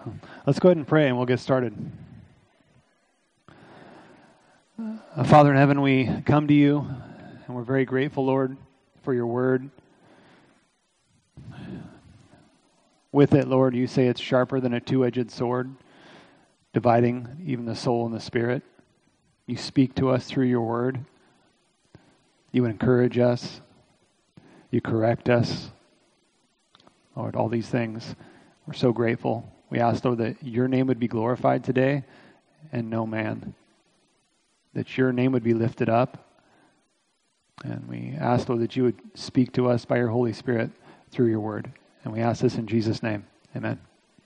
Let's go ahead and pray and we'll get started. Father in heaven, we come to you and we're very grateful, Lord, for your word. With it, Lord, you say it's sharper than a two-edged sword, dividing even the soul and the spirit. You speak to us through your word. You encourage us. You correct us. Lord, all these things, we're so grateful. We ask, Lord, that your name would be glorified today and no man. That your name would be lifted up. And we ask, Lord, that you would speak to us by your Holy Spirit through your word. And we ask this in Jesus' name. Amen.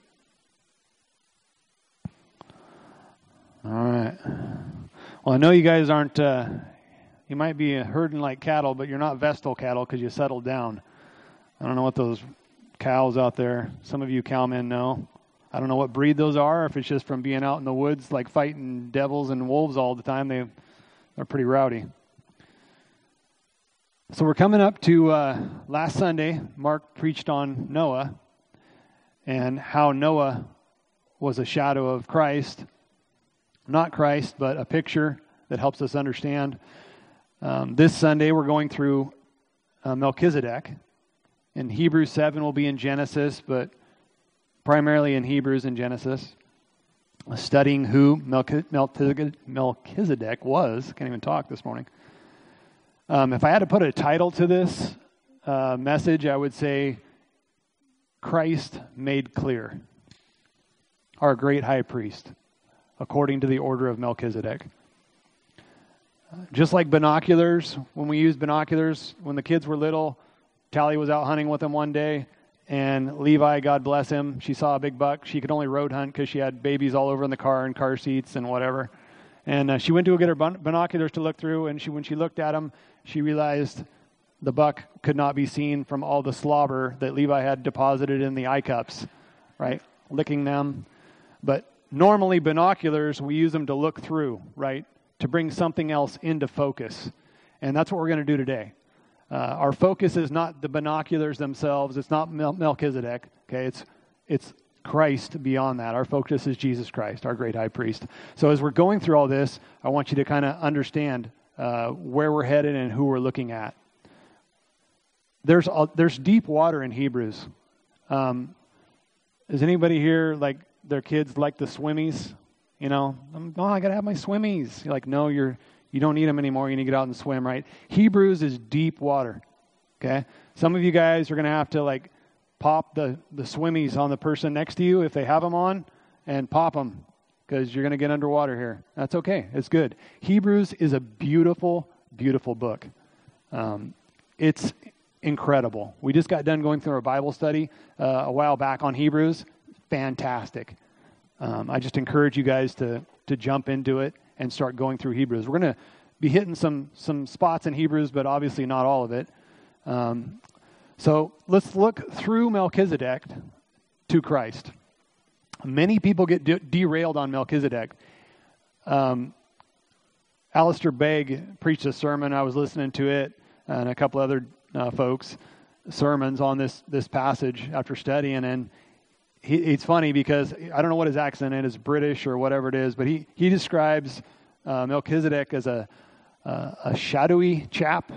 All right. Well, I know you guys aren't, you might be herding like cattle, but you're not Vestal cattle because you settled down. I don't know what those cows out there, some of you cowmen know. I don't know what breed those are, if it's just from being out in the woods, like fighting devils and wolves all the time. They're pretty rowdy. So we're coming up to last Sunday, Mark preached on Noah and how Noah was a shadow of Christ. Not Christ, but a picture that helps us understand. This Sunday we're going through Melchizedek. In Hebrews 7 will be in Genesis, but primarily in Hebrews and Genesis. Studying who Melchizedek was. Can't even talk this morning. If I had to put a title to this message, I would say Christ made clear. Our great high priest, according to the order of Melchizedek. Just like binoculars, when we used binoculars, when the kids were little, Tally was out hunting with them one day, and Levi, God bless him, she saw a big buck. She could only road hunt because she had babies all over in the car and car seats and whatever. And she went to go get her binoculars to look through, and when she looked at them, she realized the buck could not be seen from all the slobber that Levi had deposited in the eye cups, right? Licking them. But normally binoculars, we use them to look through, right? To bring something else into focus. And that's what we're going to do today. Our focus is not the binoculars themselves. It's not Melchizedek. Okay, it's Christ beyond that. Our focus is Jesus Christ, our great high priest. So as we're going through all this, I want you to kind of understand where we're headed and who we're looking at. There's deep water in Hebrews. Is anybody here like their kids like the swimmies? You know, I got to have my swimmies. You're like, no, you don't need them anymore. You need to get out and swim, right? Hebrews is deep water. Okay, some of you guys are going to have to like pop the swimmies on the person next to you if they have them on, and pop them because you're going to get underwater here. That's okay. It's good. Hebrews is a beautiful, beautiful book. It's incredible. We just got done going through a Bible study a while back on Hebrews. Fantastic. I just encourage you guys to jump into it and start going through Hebrews. We're going to be hitting some spots in Hebrews, but obviously not all of it. So let's look through Melchizedek to Christ. Many people get derailed on Melchizedek. Alistair Begg preached a sermon. I was listening to it, and a couple other folks' sermons on this passage after studying. And it's funny because I don't know what his accent is, British or whatever it is, but he describes Melchizedek as a shadowy chap,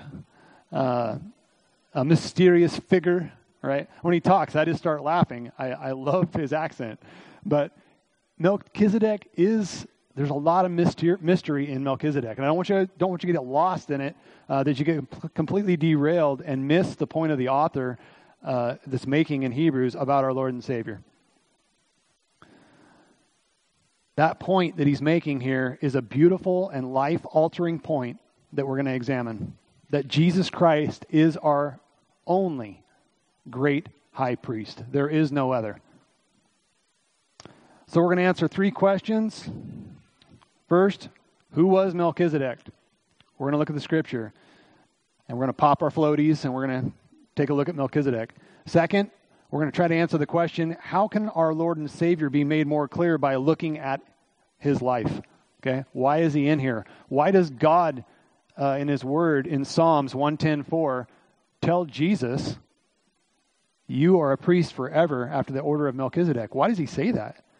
a mysterious figure, right? When he talks, I just start laughing. I love his accent. But Melchizedek there's a lot of mystery in Melchizedek. And I don't want you to get lost in it, that you get completely derailed and miss the point of the author that's making in Hebrews about our Lord and Savior. That point that he's making here is a beautiful and life-altering point that we're going to examine. That Jesus Christ is our only great high priest. There is no other. So we're going to answer 3 questions. First, who was Melchizedek? We're going to look at the scripture. And we're going to pop our floaties and we're going to take a look at Melchizedek. Second, we're going to try to answer the question, how can our Lord and Savior be made more clear by looking at his life? Okay, why is he in here? Why does God, in his word, in Psalms 110:4, tell Jesus, you are a priest forever after the order of Melchizedek? Why does he say that?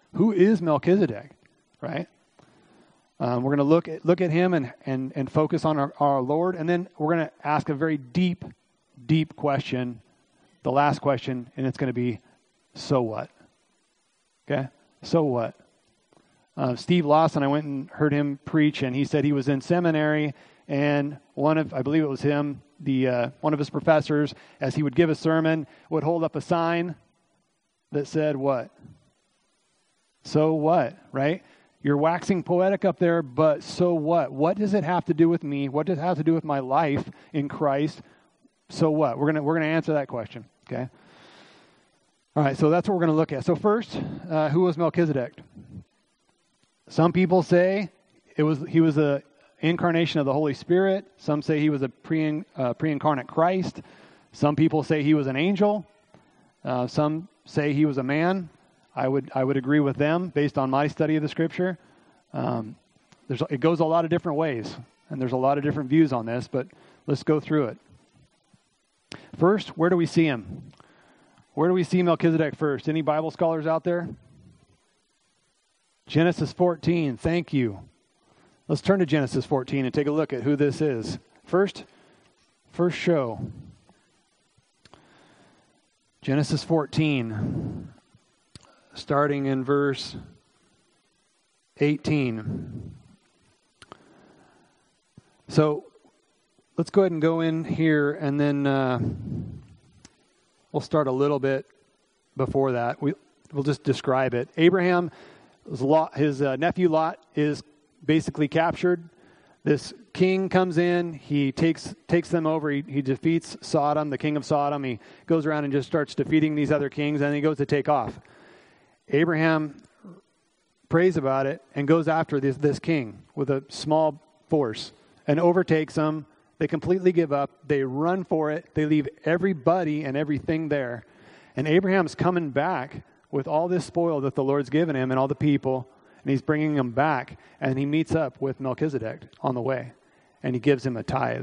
who is Melchizedek, right? We're going to look at him and focus on our Lord, and then we're going to ask a very deep question, the last question, and it's going to be, so what? Okay? So what? Steve Lawson, I went and heard him preach, and he said he was in seminary, and I believe it was him, one of his professors, as he would give a sermon, would hold up a sign that said what? So what, right? You're waxing poetic up there, but so what? What does it have to do with me? What does it have to do with my life in Christ? So what? We're gonna answer that question, okay? All right, so that's what we're going to look at. So first, who was Melchizedek? Some people say he was an incarnation of the Holy Spirit. Some say he was a pre-incarnate Christ. Some people say he was an angel. Some say he was a man. I would agree with them based on my study of the Scripture. It goes a lot of different ways, and there's a lot of different views on this, but let's go through it. First, where do we see him? Where do we see Melchizedek first? Any Bible scholars out there? Genesis 14, thank you. Let's turn to Genesis 14 and take a look at who this is. First show. Genesis 14, starting in verse 18. So let's go ahead and go in here, and then we'll start a little bit before that. We'll just describe it. Abraham, his nephew Lot is basically captured. This king comes in. He takes them over. He defeats Sodom, the king of Sodom. He goes around and just starts defeating these other kings, and he goes to take off. Abraham prays about it and goes after this king with a small force and overtakes him. They completely give up. They run for it. They leave everybody and everything there. And Abraham's coming back with all this spoil that the Lord's given him and all the people, and he's bringing them back, and he meets up with Melchizedek on the way, and he gives him a tithe.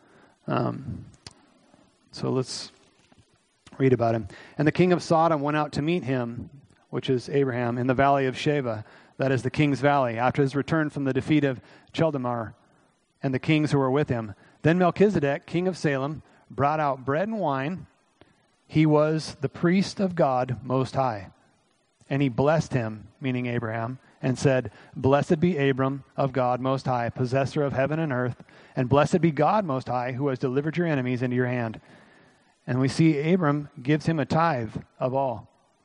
So let's read about him. And the king of Sodom went out to meet him, which is Abraham, in the valley of Sheva, that is the king's valley, after his return from the defeat of Cheldamar and the kings who were with him. Then Melchizedek, king of Salem, brought out bread and wine. He was the priest of God Most High. And he blessed him, meaning Abraham, and said, Blessed be Abram of God Most High, possessor of heaven and earth, and blessed be God Most High, who has delivered your enemies into your hand. And we see Abram gives him a tithe of all.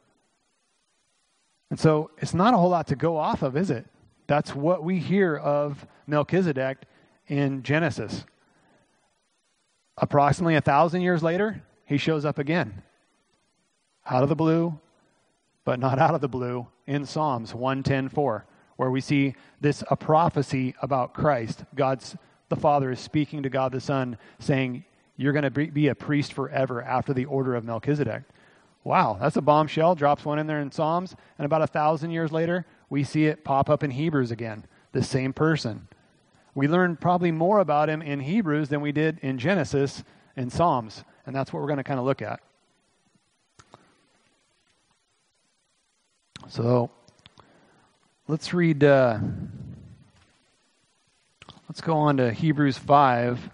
And so it's not a whole lot to go off of, is it? That's what we hear of Melchizedek in Genesis. Approximately 1,000 years later, he shows up again. Out of the blue, but not out of the blue, in Psalms 110:4, where we see a prophecy about Christ. The Father is speaking to God the Son, saying, you're going to be a priest forever after the order of Melchizedek. Wow, that's a bombshell. Drops one in there in Psalms, and about 1,000 years later, we see it pop up in Hebrews again, the same person. We learned probably more about him in Hebrews than we did in Genesis and Psalms, and that's what we're going to kind of look at. So let's read, let's go on to Hebrews 5,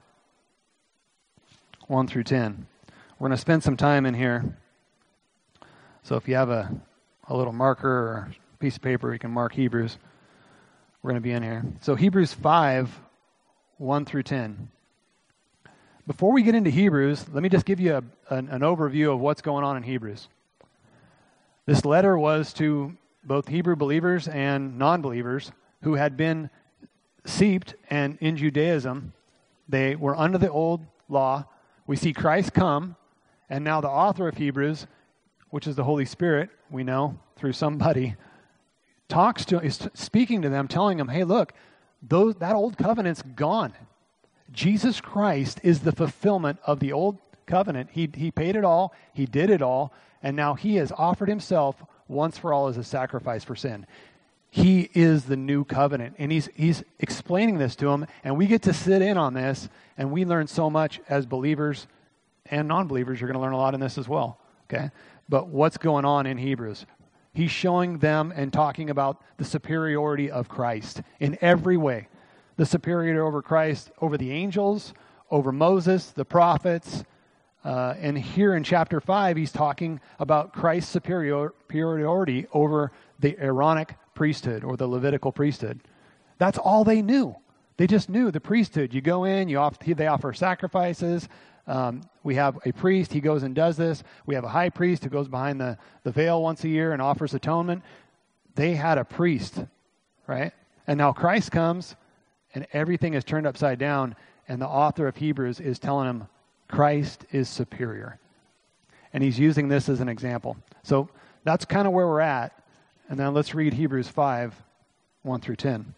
1 through 10. We're going to spend some time in here. So if you have a little marker or piece of paper, you can mark Hebrews. We're going to be in here. So Hebrews 5, 1 through 10. Before we get into Hebrews, let me just give you an overview of what's going on in Hebrews. This letter was to both Hebrew believers and non-believers who had been seeped and in Judaism. They were under the old law. We see Christ come, and now the author of Hebrews, which is the Holy Spirit, we know through somebody, is speaking to them, telling them, hey, look, that old covenant's gone. Jesus Christ is the fulfillment of the old covenant. He paid it all. He did it all. And now he has offered himself once for all as a sacrifice for sin. He is the new covenant. And he's explaining this to them. And we get to sit in on this. And we learn so much as believers and non-believers. You're going to learn a lot in this as well. Okay? But what's going on in Hebrews? He's showing them and talking about the superiority of Christ in every way. The superiority over Christ, over the angels, over Moses, the prophets. And here in chapter 5, he's talking about Christ's superiority over the Aaronic priesthood or the Levitical priesthood. That's all they knew. They just knew the priesthood. You go in, they offer sacrifices. We have a priest, he goes and does this. We have a high priest who goes behind the veil once a year and offers atonement. They had a priest, right? And now Christ comes and everything is turned upside down, and the author of Hebrews is telling them Christ is superior. And he's using this as an example. So that's kind of where we're at. And then let's read Hebrews 5, 1 through 10.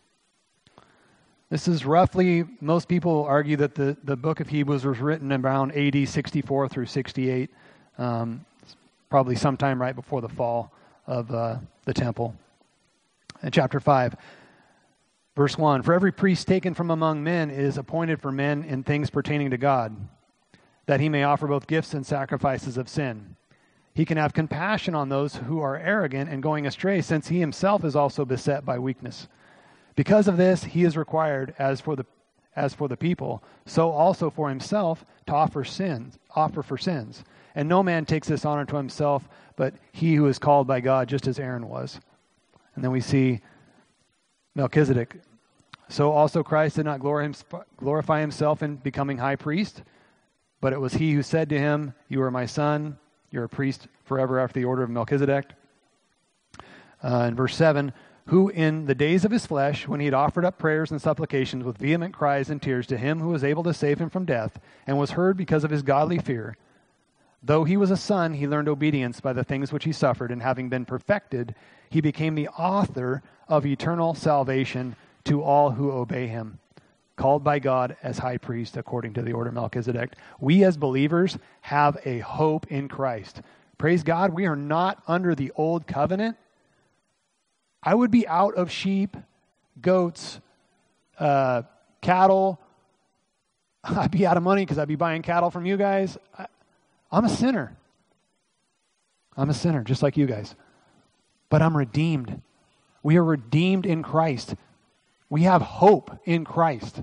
This is roughly, most people argue that the book of Hebrews was written around AD 64 through 68, probably sometime right before the fall of the temple. In chapter 5, verse 1, "For every priest taken from among men is appointed for men in things pertaining to God, that he may offer both gifts and sacrifices of sin. He can have compassion on those who are arrogant and going astray, since he himself is also beset by weakness. Because of this, he is required, as for the people, so also for himself, to offer for sins. And no man takes this honor to himself, but he who is called by God, just as Aaron was." And then we see Melchizedek. "So also Christ did not glorify himself in becoming high priest, but it was he who said to him, 'You are my son, you're a priest forever after the order of Melchizedek.'" In verse 7, "Who in the days of his flesh, when he had offered up prayers and supplications with vehement cries and tears to him who was able to save him from death, and was heard because of his godly fear, though he was a son, he learned obedience by the things which he suffered, and having been perfected, he became the author of eternal salvation to all who obey him, called by God as high priest according to the order of Melchizedek." We as believers have a hope in Christ. Praise God, we are not under the old covenant. I would be out of sheep, goats, cattle. I'd be out of money because I'd be buying cattle from you guys. I'm a sinner. I'm a sinner, just like you guys. But I'm redeemed. We are redeemed in Christ. We have hope in Christ.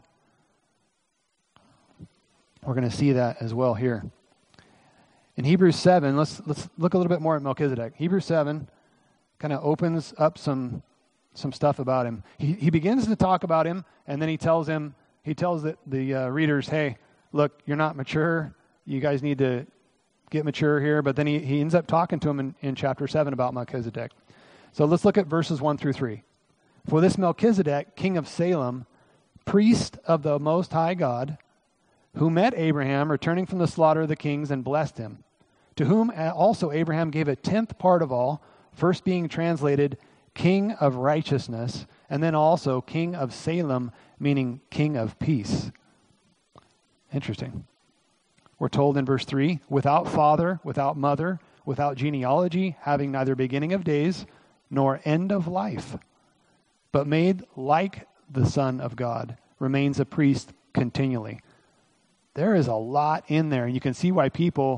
We're going to see that as well here. In Hebrews 7, let's look a little bit more at Melchizedek. Hebrews 7 kind of opens up some stuff about him. He begins to talk about him, and then he tells the readers, "Hey, look, you're not mature. You guys need to get mature here." But then he ends up talking to him in chapter 7 about Melchizedek. So let's look at verses 1 through 3. "For this Melchizedek, king of Salem, priest of the Most High God, who met Abraham returning from the slaughter of the kings and blessed him, to whom also Abraham gave a 10th part of all, first being translated King of Righteousness, and then also King of Salem, meaning King of Peace." Interesting. We're told in verse 3, "Without father, without mother, without genealogy, having neither beginning of days nor end of life, but made like the Son of God, remains a priest continually." There is a lot in there, and you can see why people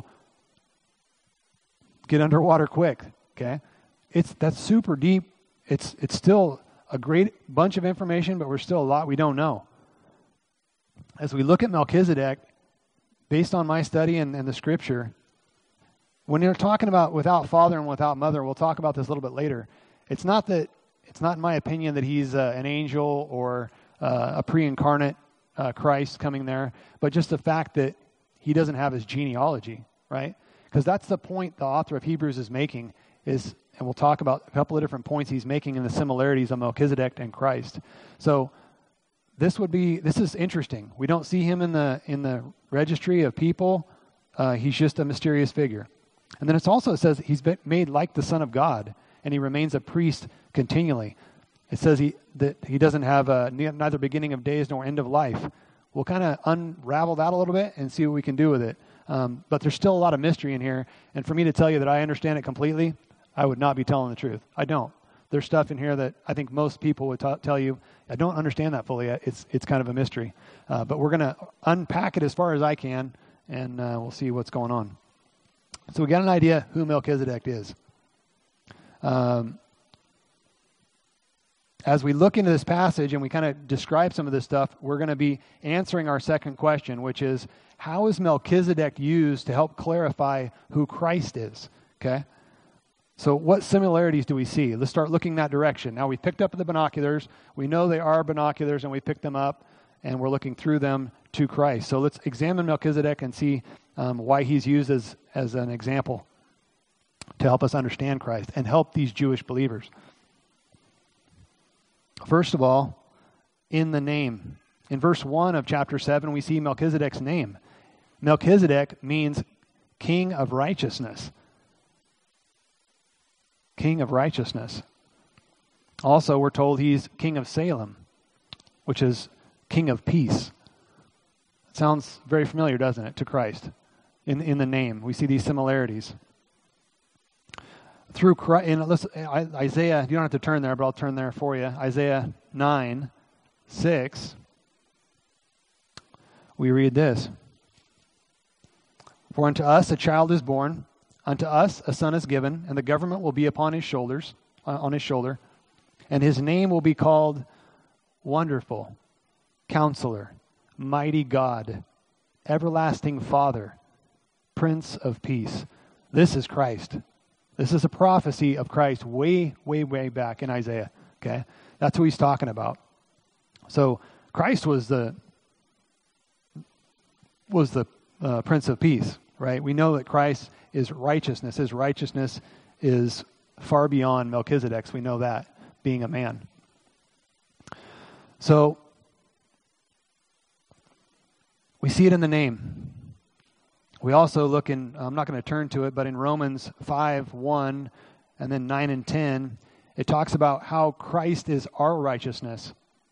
get underwater quick, okay? That's super deep. It's still a great bunch of information, but we're still a lot we don't know. As we look at Melchizedek, based on my study and the scripture, when you're talking about without father and without mother, we'll talk about this a little bit later. It's not in my opinion that he's an angel or a pre-incarnate Christ coming there, but just the fact that he doesn't have his genealogy, right? Because that's the point the author of Hebrews is making is, and we'll talk about a couple of different points he's making in the similarities of Melchizedek and Christ. So this is interesting. We don't see him in the registry of people. He's just a mysterious figure. And then it says he's been made like the Son of God, and he remains a priest continually. It says that he doesn't have neither beginning of days nor end of life. We'll kind of unravel that a little bit and see what we can do with it. But there's still a lot of mystery in here. And for me to tell you that I understand it completely, I would not be telling the truth. I don't. There's stuff in here that I think most people would tell you, I don't understand that fully. It's kind of a mystery. But we're going to unpack it as far as I can, and we'll see what's going on. So we got an idea who Melchizedek is. As we look into this passage and we kind of describe some of this stuff, we're going to be answering our second question, which is, how is Melchizedek used to help clarify who Christ is? Okay? So what similarities do we see? Let's start looking that direction. Now, we picked up the binoculars. We know they are binoculars, and we picked them up, and we're looking through them to Christ. So let's examine Melchizedek and see why he's used as an example to help us understand Christ and help these Jewish believers. First of all, in the name. In verse 1 of chapter 7, we see Melchizedek's name. Melchizedek means king of righteousness. King of righteousness. Also, we're told he's king of Salem, which is king of peace. It sounds very familiar, doesn't it, to Christ in the name. We see these similarities. Through Christ, in Isaiah, you don't have to turn there, but I'll turn there for you. Isaiah 9:6. We read this. For unto us a child is born, unto us a son is given, and the government will be upon his shoulders, on his shoulder, and his name will be called Wonderful, Counselor, Mighty God, Everlasting Father, Prince of Peace. This is Christ. This is a prophecy of Christ way, way, way back in Isaiah. Okay, that's who he's talking about. So Christ was the Prince of Peace, right? We know that Christ is righteousness. His righteousness is far beyond Melchizedek's. We know that, being a man. So we see it in the name. We also look in, I'm not going to turn to it, but in Romans 5:1 and then 9 and 10, it talks about how Christ is our righteousness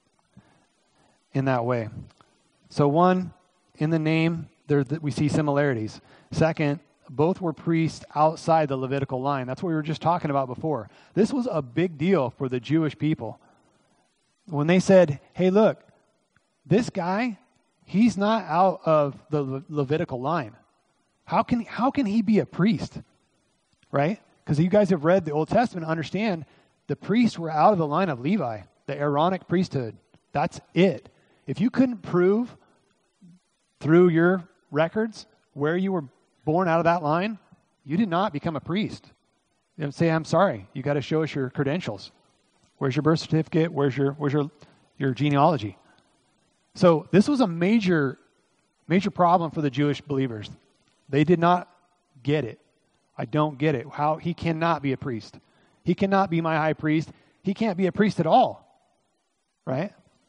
in that way. So one, in the name, we see similarities. Second, both were priests outside the Levitical line. That's what we were just talking about before. This was a big deal for the Jewish people. When they said, hey, look, this guy, he's not out of the Levitical line. How can he be a priest? Right? Because you guys have read the Old Testament and understand the priests were out of the line of Levi, the Aaronic priesthood. That's it. If you couldn't prove through your records where you were born out of that line, you did not become a priest. You say, I'm sorry, you got to show us your credentials. Where's your birth certificate? Where's your genealogy? So this was a major problem for the Jewish believers. They did not get it. I don't get it. How he cannot be a priest. He cannot be my high priest. He can't be a priest at all. Right?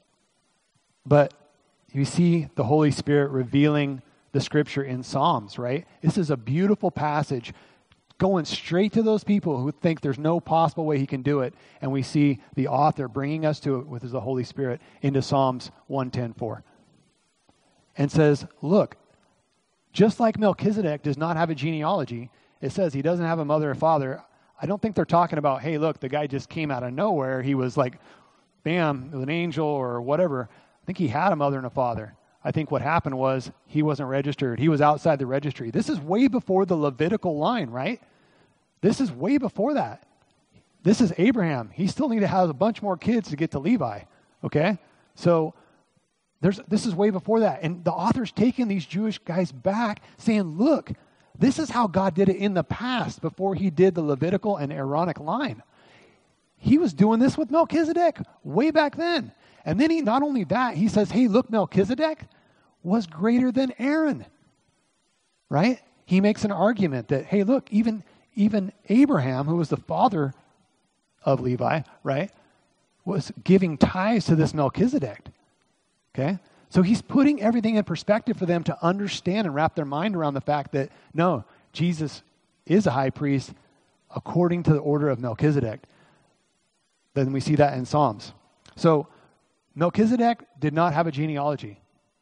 But you see the Holy Spirit revealing the scripture in Psalms, right? This is a beautiful passage going straight to those people who think there's no possible way he can do it. And we see the author bringing us to it with the Holy Spirit into Psalms 110:4. And says, look, just like Melchizedek does not have a genealogy, it says he doesn't have a mother or father. I don't think they're talking about, hey, look, the guy just came out of nowhere. He was like, bam, an angel or whatever. I think he had a mother and a father. I think what happened was he wasn't registered. He was outside the registry. This is way before the Levitical line, right? This is way before that. This is Abraham. He still need to have a bunch more kids to get to Levi, okay? So this is way before that. And the author's taking these Jewish guys back saying, look, this is how God did it in the past before he did the Levitical and Aaronic line. He was doing this with Melchizedek way back then. And then not only that, he says, hey, look, Melchizedek was greater than Aaron, right? He makes an argument that, hey, look, even Abraham, who was the father of Levi, right, was giving tithes to this Melchizedek, okay? So he's putting everything in perspective for them to understand and wrap their mind around the fact that, no, Jesus is a high priest according to the order of Melchizedek. Then we see that in Psalms. So Melchizedek did not have a genealogy.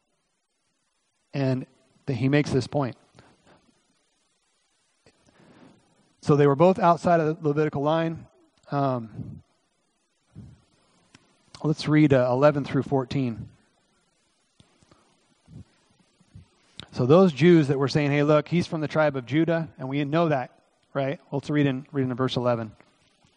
And he makes this point. So they were both outside of the Levitical line. Let's read 11 through 14. So those Jews that were saying, hey, look, he's from the tribe of Judah, and we know that, right? Let's read in verse 11.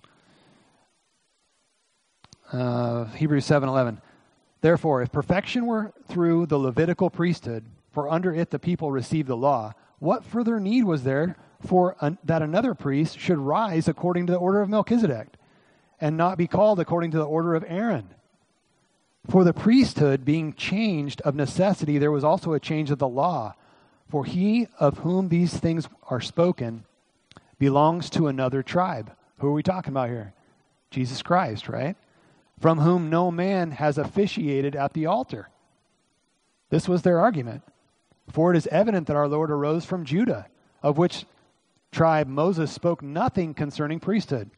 Hebrews 7:11. Therefore, if perfection were through the Levitical priesthood, for under it the people received the law, what further need was there for that another priest should rise according to the order of Melchizedek, and not be called according to the order of Aaron? For the priesthood being changed of necessity, there was also a change of the law. For he of whom these things are spoken belongs to another tribe. Who are we talking about here? Jesus Christ, right? From whom no man has officiated at the altar. This was their argument. For it is evident that our Lord arose from Judah, of which tribe Moses spoke nothing concerning priesthood.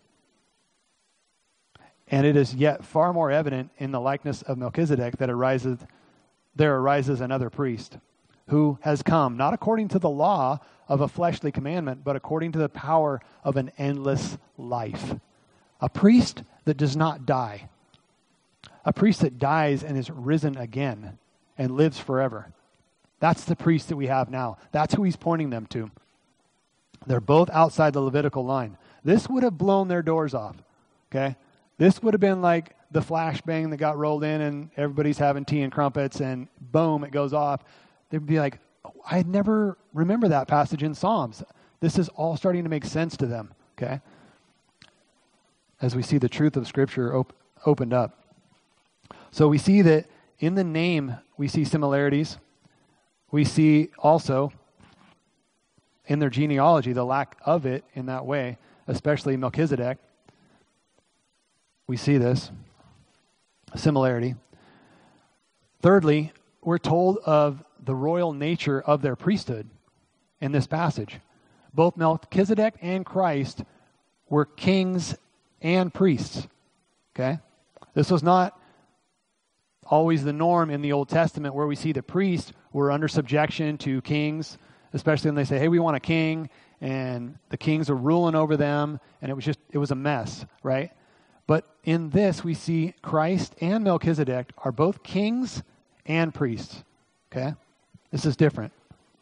And it is yet far more evident in the likeness of Melchizedek that there arises another priest, who has come, not according to the law of a fleshly commandment, but according to the power of an endless life. A priest that does not die. A priest that dies and is risen again and lives forever. That's the priest that we have now. That's who he's pointing them to. They're both outside the Levitical line. This would have blown their doors off. Okay? This would have been like the flashbang that got rolled in and everybody's having tea and crumpets and boom, it goes off. They'd be like, oh, I never remember that passage in Psalms. This is all starting to make sense to them. Okay? As we see the truth of Scripture opened up. So we see that in the name, we see similarities. We see also in their genealogy, the lack of it in that way, especially Melchizedek. We see this similarity. Thirdly, we're told of the royal nature of their priesthood in this passage. Both Melchizedek and Christ were kings and priests. Okay? This was not always the norm in the Old Testament, where we see the priests were under subjection to kings, especially when they say, hey, we want a king, and the kings are ruling over them, and it was a mess, right? But in this, we see Christ and Melchizedek are both kings and priests, okay? This is different.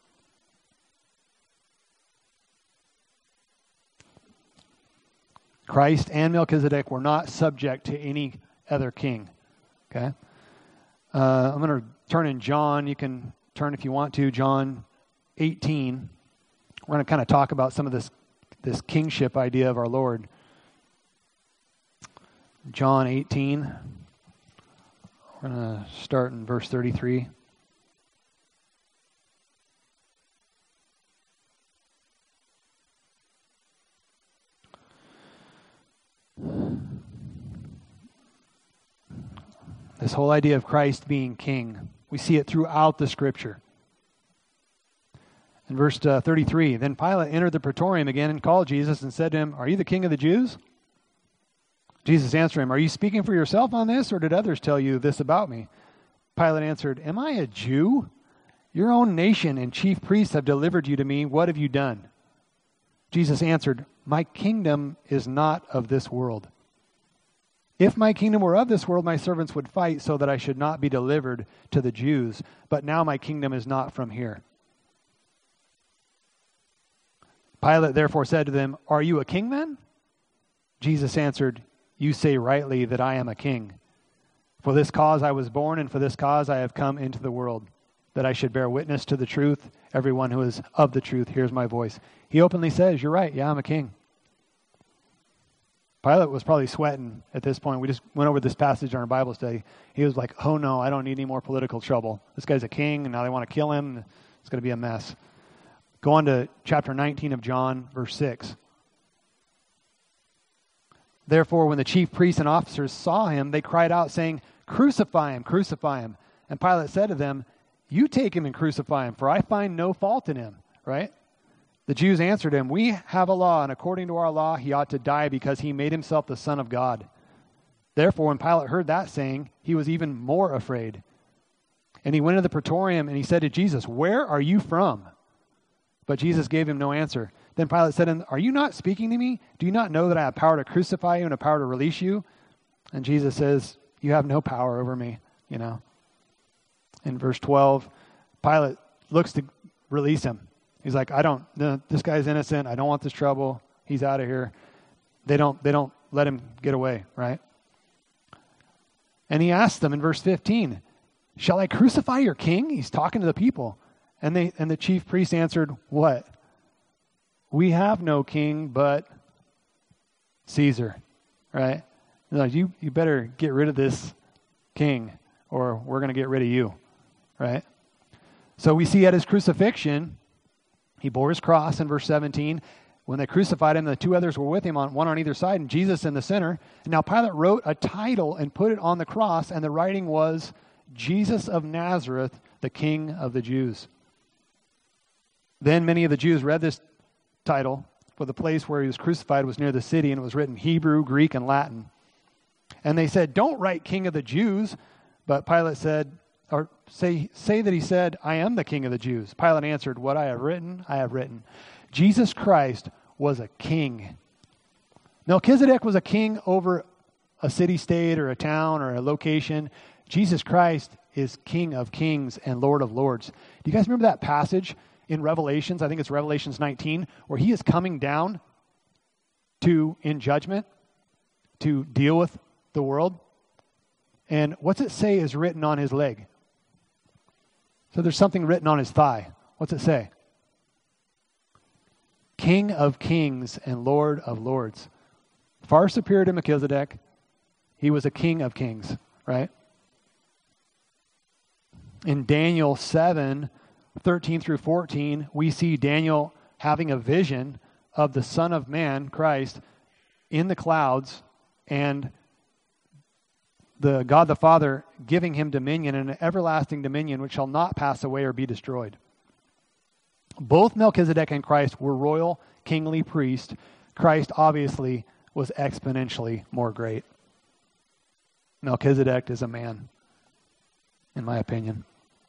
Christ and Melchizedek were not subject to any other king, okay? I'm going to turn in John. You can turn if you want to, John 18. We're going to kind of talk about some of this kingship idea of our Lord. John 18. We're going to start in verse 33. This whole idea of Christ being king, we see it throughout the Scripture. In verse 33, then Pilate entered the praetorium again and called Jesus and said to him, are you the king of the Jews? Jesus answered him, are you speaking for yourself on this, or did others tell you this about me? Pilate answered, am I a Jew? Your own nation and chief priests have delivered you to me. What have you done? Jesus answered, my kingdom is not of this world. If my kingdom were of this world, my servants would fight so that I should not be delivered to the Jews. But now my kingdom is not from here. Pilate therefore said to them, are you a king then? Jesus answered, you say rightly that I am a king. For this cause I was born, and for this cause I have come into the world, that I should bear witness to the truth. Everyone who is of the truth hears my voice. He openly says, you're right, yeah, I'm a king. Pilate was probably sweating at this point. We just went over this passage in our Bible study. He was like, oh no, I don't need any more political trouble. This guy's a king, and now they want to kill him. It's going to be a mess. Go on to chapter 19 of John, verse 6. Therefore, when the chief priests and officers saw him, they cried out, saying, crucify him, crucify him. And Pilate said to them, you take him and crucify him, for I find no fault in him. Right? The Jews answered him, we have a law, and according to our law he ought to die because he made himself the Son of God. Therefore, when Pilate heard that saying, he was even more afraid. And he went into the praetorium, and he said to Jesus, where are you from? But Jesus gave him no answer. Then Pilate said to him, are you not speaking to me? Do you not know that I have power to crucify you and a power to release you? And Jesus says, you have no power over me, you know. In verse 12, Pilate looks to release him. He's like, this guy's innocent. I don't want this trouble. He's out of here. They don't let him get away, right? And he asked them in verse 15, shall I crucify your king? He's talking to the people. And the chief priest answered, what? We have no king but Caesar, right? They're like, you better get rid of this king or we're going to get rid of you, right? So we see at his crucifixion, he bore his cross in verse 17. When they crucified him, the two others were with him, one on either side, and Jesus in the center. And now Pilate wrote a title and put it on the cross, and the writing was, Jesus of Nazareth, the King of the Jews. Then many of the Jews read this title, for the place where he was crucified was near the city, and it was written Hebrew, Greek, and Latin. And they said, don't write King of the Jews. But Pilate said, or say that he said, I am the King of the Jews. Pilate answered, what I have written, I have written. Jesus Christ was a king. Melchizedek was a king over a city-state or a town or a location. Jesus Christ is King of kings and Lord of lords. Do you guys remember that passage in Revelations? I think it's Revelations 19, where he is coming down in judgment to deal with the world. And what's it say is written on his leg? So there's something written on his thigh. What's it say? King of kings and Lord of lords. Far superior to Melchizedek. He was a king of kings, right? In Daniel 7, 13 through 14, we see Daniel having a vision of the Son of Man, Christ, in the clouds, and the God the Father giving him dominion, and an everlasting dominion which shall not pass away or be destroyed. Both Melchizedek and Christ were royal, kingly priests. Christ obviously was exponentially more great. Melchizedek is a man, in my opinion.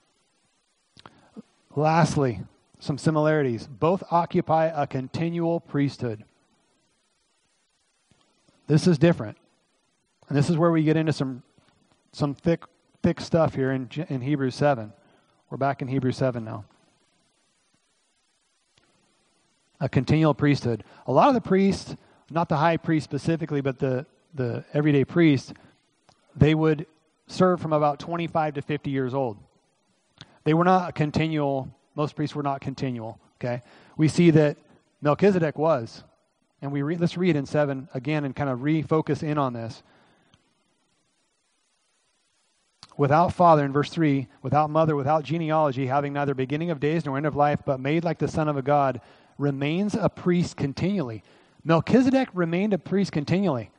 Lastly, some similarities. Both occupy a continual priesthood. This is different. And this is where we get into some thick stuff here in Hebrews 7. We're back in Hebrews 7 now. A continual priesthood. A lot of the priests, not the high priest specifically, but the everyday priest, they would serve from about 25 to 50 years old. They were not continual. Most priests were not continual. Okay, we see that Melchizedek was, and let's read in 7 again and kind of refocus in on this. Without father, in verse 3, without mother, without genealogy, having neither beginning of days nor end of life, but made like the Son of a God, remains a priest continually. Melchizedek remained a priest continually.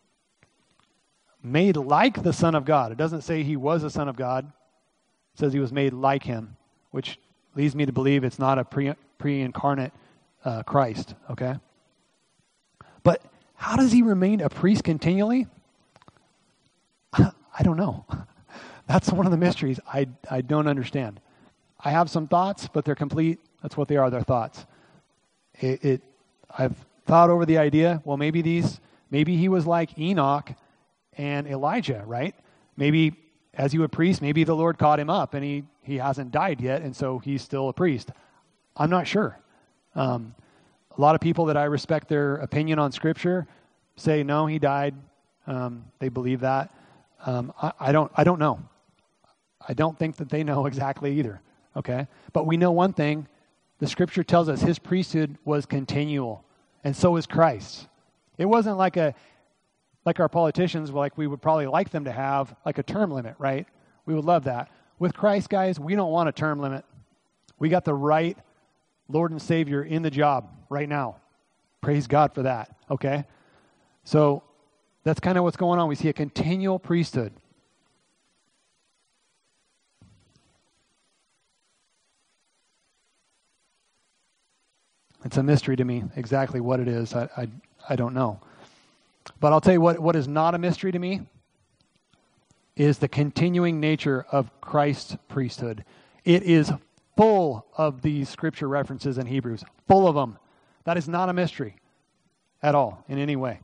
Made like the Son of God. It doesn't say he was a son of God. It says he was made like him, which leads me to believe it's not a pre-incarnate Christ, okay? But how does he remain a priest continually? I don't know. That's one of the mysteries I don't understand. I have some thoughts, but they're complete. That's what they are, they're thoughts. I've thought over the idea, well, maybe he was like Enoch and Elijah, right? Maybe as he was a priest, maybe the Lord caught him up and he hasn't died yet, and so he's still a priest. I'm not sure. A lot of people that I respect their opinion on Scripture say, no, he died. They believe that. I don't know. I don't think that they know exactly either, okay? But we know one thing. The Scripture tells us his priesthood was continual, and so is Christ's. It wasn't like our politicians, like we would probably like them to have, like a term limit, right? We would love that. With Christ, guys, we don't want a term limit. We got the right Lord and Savior in the job right now. Praise God for that, okay? So that's kind of what's going on. We see a continual priesthood. It's a mystery to me exactly what it is. I don't know. But I'll tell you what is not a mystery to me is the continuing nature of Christ's priesthood. It is full of these scripture references in Hebrews. Full of them. That is not a mystery at all in any way.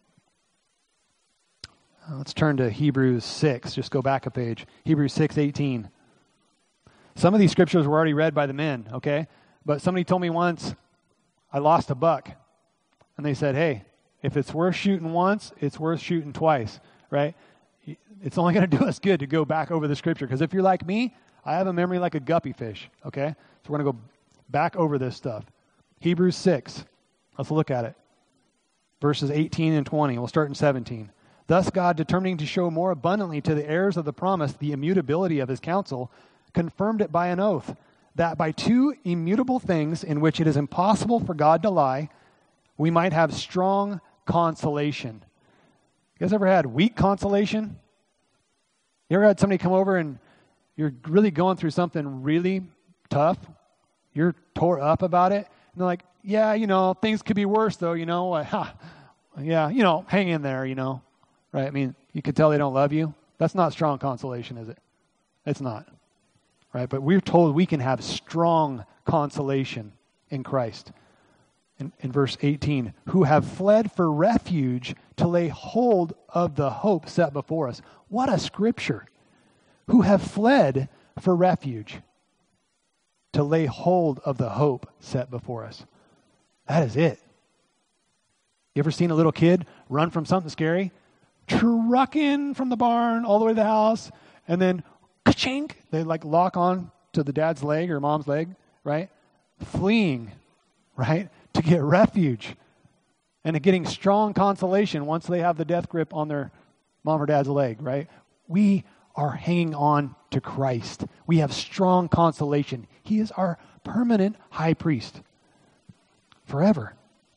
Let's turn to Hebrews 6. Just go back a page. Hebrews 6:18. Some of these scriptures were already read by the men, okay? But somebody told me once, I lost a buck. And they said, hey, if it's worth shooting once, it's worth shooting twice, right? it's only going to do us good to go back over the scripture. Because if you're like me, I have a memory like a guppy fish, okay? So we're going to go back over this stuff. Hebrews 6. Let's look at it. Verses 18 and 20. We'll start in 17. Thus God, determining to show more abundantly to the heirs of the promise the immutability of his counsel, confirmed it by an oath, that by two immutable things in which it is impossible for God to lie, we might have strong consolation. You guys ever had weak consolation? You ever had somebody come over and you're really going through something really tough? You're tore up about it. And they're like, yeah, things could be worse though, yeah, hang in there, right? I mean, you could tell they don't love you. That's not strong consolation, is it? It's not, right? But we're told we can have strong consolation in Christ. In verse 18, who have fled for refuge to lay hold of the hope set before us. What a scripture. Who have fled for refuge to lay hold of the hope set before us. That is it. You ever seen a little kid run from something scary? Trucking from the barn all the way to the house, and then ka-chink, they lock on to the dad's leg or mom's leg, right? Fleeing, right? To get refuge and getting strong consolation once they have the death grip on their mom or dad's leg, right? We are hanging on to Christ. We have strong consolation. He is our permanent high priest forever.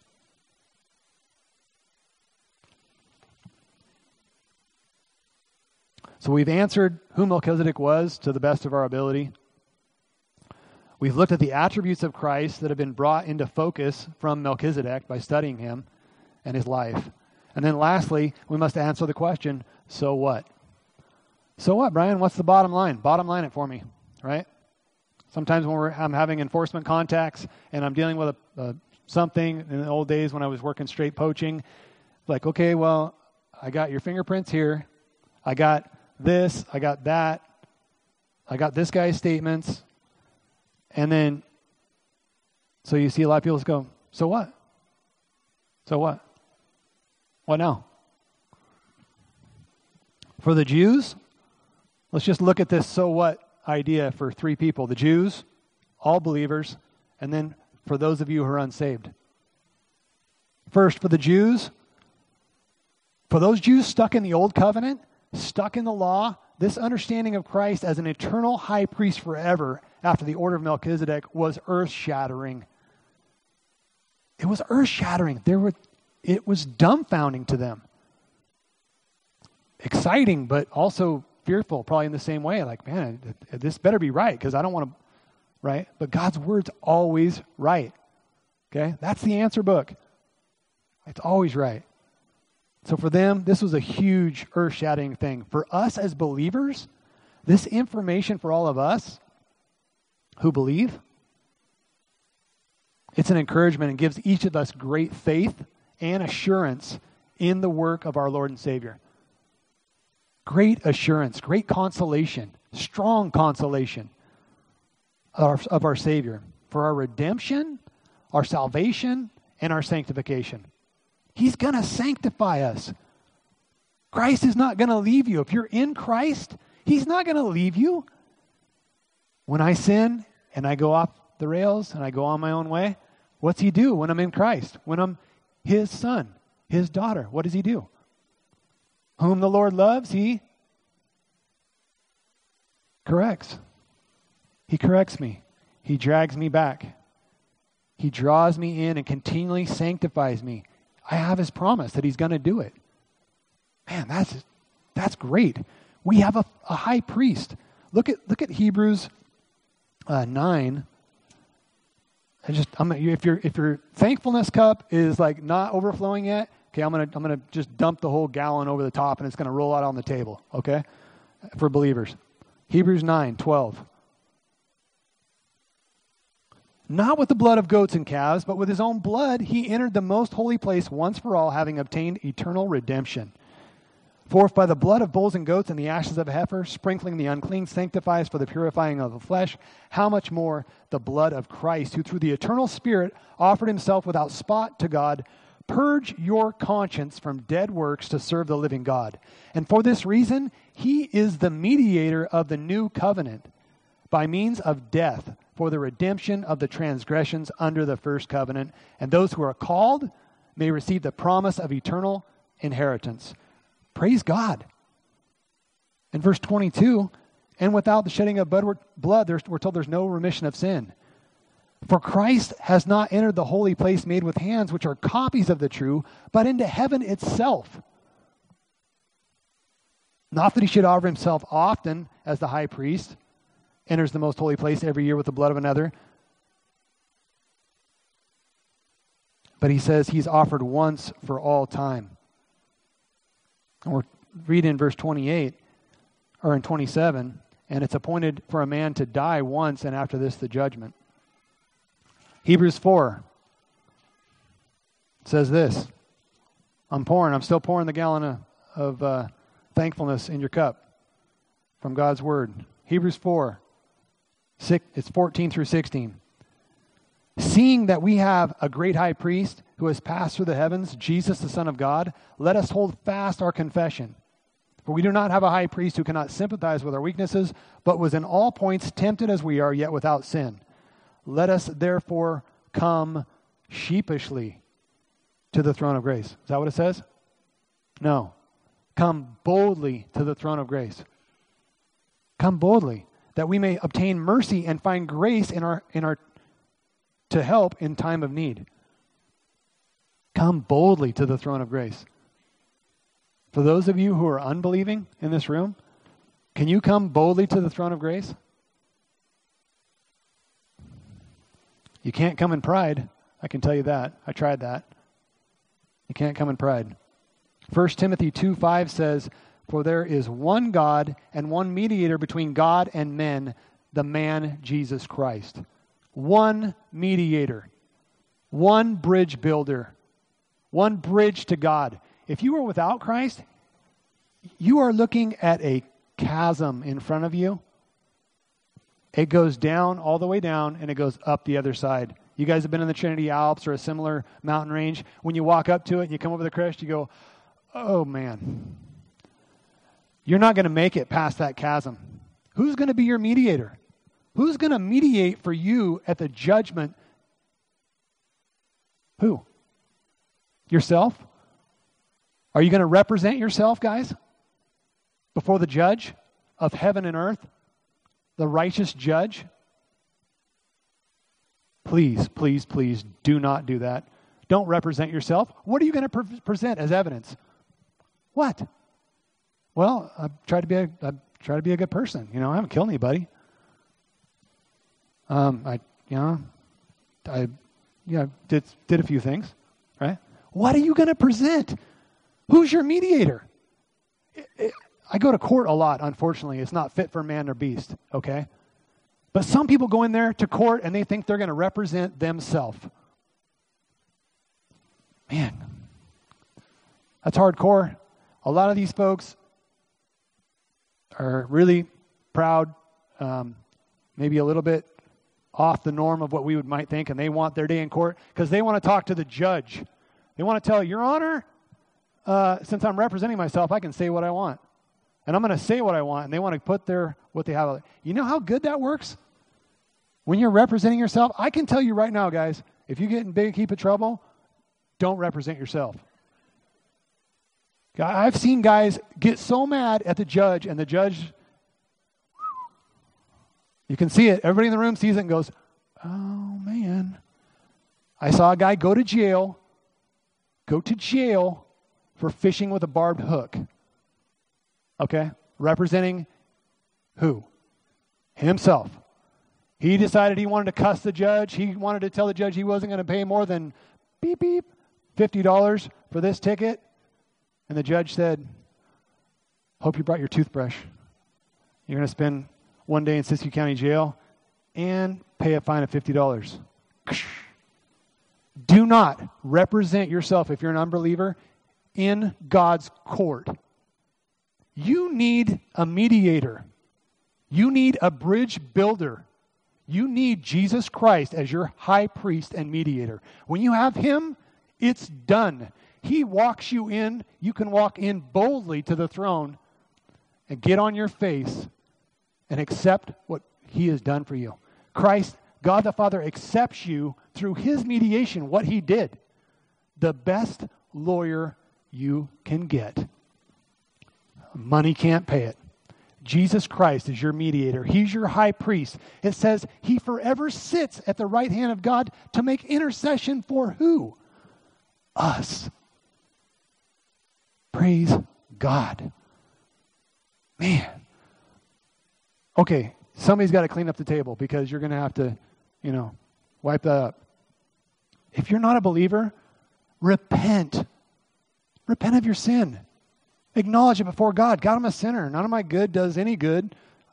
So we've answered who Melchizedek was to the best of our ability. We've looked at the attributes of Christ that have been brought into focus from Melchizedek by studying him and his life. And then lastly, we must answer the question, so what? So what, Brian? What's the bottom line? Bottom line it for me, right? Sometimes when I'm having enforcement contacts and I'm dealing with something in the old days when I was working straight poaching, like, okay, well, I got your fingerprints here. I got this. I got that. I got this guy's statements. And then, so you see a lot of people just go, so what? So what? What now? For the Jews, let's just look at this so what idea for three people. The Jews, all believers, and then for those of you who are unsaved. First, for the Jews, for those Jews stuck in the old covenant, stuck in the law, this understanding of Christ as an eternal high priest forever after the order of Melchizedek was earth-shattering. It was earth-shattering. It was dumbfounding to them. Exciting, but also fearful, probably in the same way. Like, man, this better be right because I don't want to, right? But God's word's always right. Okay? That's the answer book. It's always right. So for them, this was a huge earth-shattering thing. For us as believers, this information for all of us who believe, it's an encouragement and gives each of us great faith and assurance in the work of our Lord and Savior. Great assurance, great consolation, strong consolation of our Savior for our redemption, our salvation, and our sanctification. He's going to sanctify us. Christ is not going to leave you. If you're in Christ, He's not going to leave you. When I sin and I go off the rails and I go on my own way, what's He do when I'm in Christ? When I'm His son, His daughter, what does He do? Whom the Lord loves, He corrects. He corrects me. He drags me back. He draws me in and continually sanctifies me. I have His promise that He's going to do it. Man, that's great. We have a high priest. Look at Hebrews 9. If your thankfulness cup is like not overflowing yet, okay, I'm gonna just dump the whole gallon over the top and it's gonna roll out on the table, okay? For believers. Hebrews 9:12. Not with the blood of goats and calves, but with His own blood He entered the most holy place once for all, having obtained eternal redemption. For if by the blood of bulls and goats and the ashes of a heifer, sprinkling the unclean sanctifies for the purifying of the flesh, how much more the blood of Christ, who through the eternal Spirit offered Himself without spot to God, purge your conscience from dead works to serve the living God. And for this reason, he is the mediator of the new covenant by means of death for the redemption of the transgressions under the first covenant. And those who are called may receive the promise of eternal inheritance. Praise God. In verse 22, and without the shedding of blood, we're told there's no remission of sin. For Christ has not entered the holy place made with hands, which are copies of the true, but into heaven itself. Not that he should offer himself often as the high priest enters the most holy place every year with the blood of another. But he says he's offered once for all time. And we're reading in verse 28, or in 27, and it's appointed for a man to die once, and after this the judgment. Hebrews 4 says this. I'm still pouring the gallon of thankfulness in your cup from God's word. Hebrews 4, it's 14 through 16. Seeing that we have a great high priest who has passed through the heavens, Jesus the Son of God, let us hold fast our confession. For we do not have a high priest who cannot sympathize with our weaknesses, but was in all points tempted as we are, yet without sin. Let us therefore come sheepishly to the throne of grace. Is that what it says? No. Come boldly to the throne of grace. Come boldly, that we may obtain mercy and find grace in our to help in time of need. Come boldly to the throne of grace. For those of you who are unbelieving in this room, can you come boldly to the throne of grace? You can't come in pride. I can tell you that. I tried that. You can't come in pride. 1 Timothy 2:5 says, for there is one God and one mediator between God and men, the man Jesus Christ. One mediator. One bridge builder. One bridge to God. If you are without Christ, you are looking at a chasm in front of you. It goes down, all the way down, and it goes up the other side. You guys have been in the Trinity Alps or a similar mountain range. When you walk up to it and you come over the crest, you go, oh man. You're not going to make it past that chasm. Who's going to be your mediator? Who's going to mediate for you at the judgment? Who? Yourself? Are you going to represent yourself, guys, before the judge of heaven and earth, the righteous judge? Please, please, please do not do that. Don't represent yourself. What are you going to present as evidence? What? Well, I try to be a good person. I haven't killed anybody. I did a few things, right? What are you going to present? Who's your mediator? I go to court a lot, unfortunately. It's not fit for man or beast, okay? But some people go in there to court and they think they're going to represent themselves. Man, that's hardcore. A lot of these folks are really proud, maybe a little bit off the norm of what we might think, and they want their day in court because they want to talk to the judge. They want to tell, Your Honor, since I'm representing myself, I can say what I want. And I'm going to say what I want, and they want to put what they have. You know how good that works? When you're representing yourself, I can tell you right now, guys, if you get in big heap of trouble, don't represent yourself. I've seen guys get so mad at the judge, and the judge, you can see it. Everybody in the room sees it and goes, oh, man. I saw a guy go to jail for fishing with a barbed hook. Okay? Representing who? Himself. He decided he wanted to cuss the judge. He wanted to tell the judge he wasn't going to pay more than beep, beep, $50 for this ticket. And the judge said, hope you brought your toothbrush. You're going to spend one day in Siskiyou County Jail and pay a fine of $50. Do not represent yourself, if you're an unbeliever, in God's court. You need a mediator. You need a bridge builder. You need Jesus Christ as your high priest and mediator. When you have him, It's done. He walks you in. You can walk in boldly to the throne and get on your face and accept what he has done for you. Christ, God the Father, accepts you through his mediation, what he did. The best lawyer you can get. Money can't pay it. Jesus Christ is your mediator. He's your high priest. It says he forever sits at the right hand of God to make intercession for who? Us. Praise God. Man. Okay, somebody's got to clean up the table because you're going to have to, wipe that up. If you're not a believer, repent. Repent of your sin. Acknowledge it before God. God, I'm a sinner. None of my good does any good.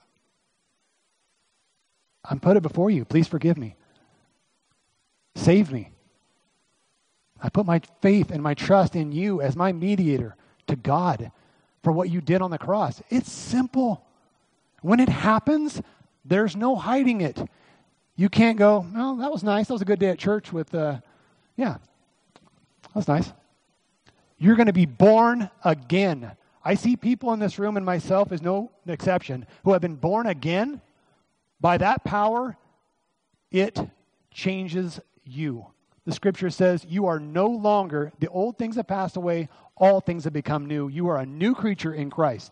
I'm put it before you. Please forgive me. Save me. I put my faith and my trust in you as my mediator to God for what you did on the cross. It's simple. When it happens, there's no hiding it. You can't go, well, that was nice. That was a good day at church with, that was nice. You're going to be born again. I see people in this room, and myself is no exception, who have been born again. By that power, it changes you. The scripture says you are no longer, the old things have passed away, all things have become new. You are a new creature in Christ.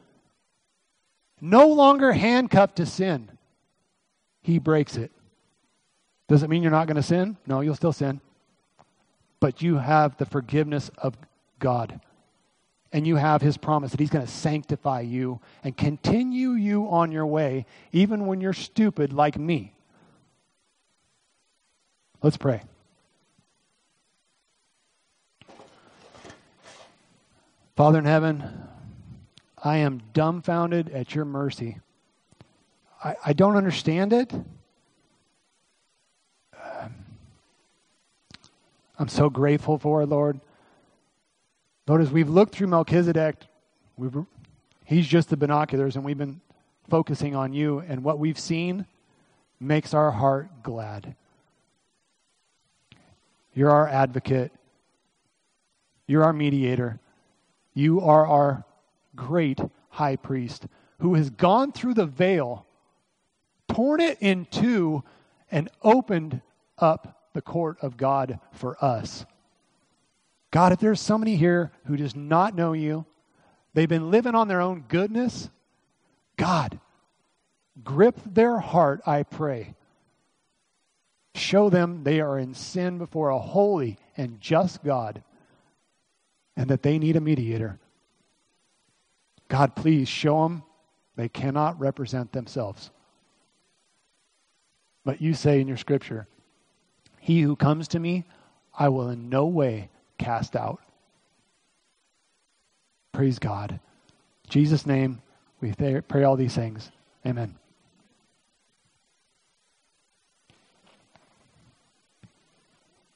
No longer handcuffed to sin. He breaks it. Does it mean you're not going to sin? No, you'll still sin. But you have the forgiveness of God. And you have his promise that he's going to sanctify you and continue you on your way, even when you're stupid like me. Let's pray. Father in heaven, I am dumbfounded at your mercy. I don't understand it. I'm so grateful for it, Lord. Lord, as we've looked through Melchizedek, he's just the binoculars, and we've been focusing on you, and what we've seen makes our heart glad. You're our advocate. You're our mediator. You are our great high priest who has gone through the veil, torn it in two, and opened up the court of God for us. God, if there's somebody here who does not know you, they've been living on their own goodness, God, grip their heart, I pray. Show them they are in sin before a holy and just God, and that they need a mediator. God, please show them they cannot represent themselves. But you say in your scripture, he who comes to me, I will in no way cast out. Praise God. In Jesus' name, we pray all these things. Amen.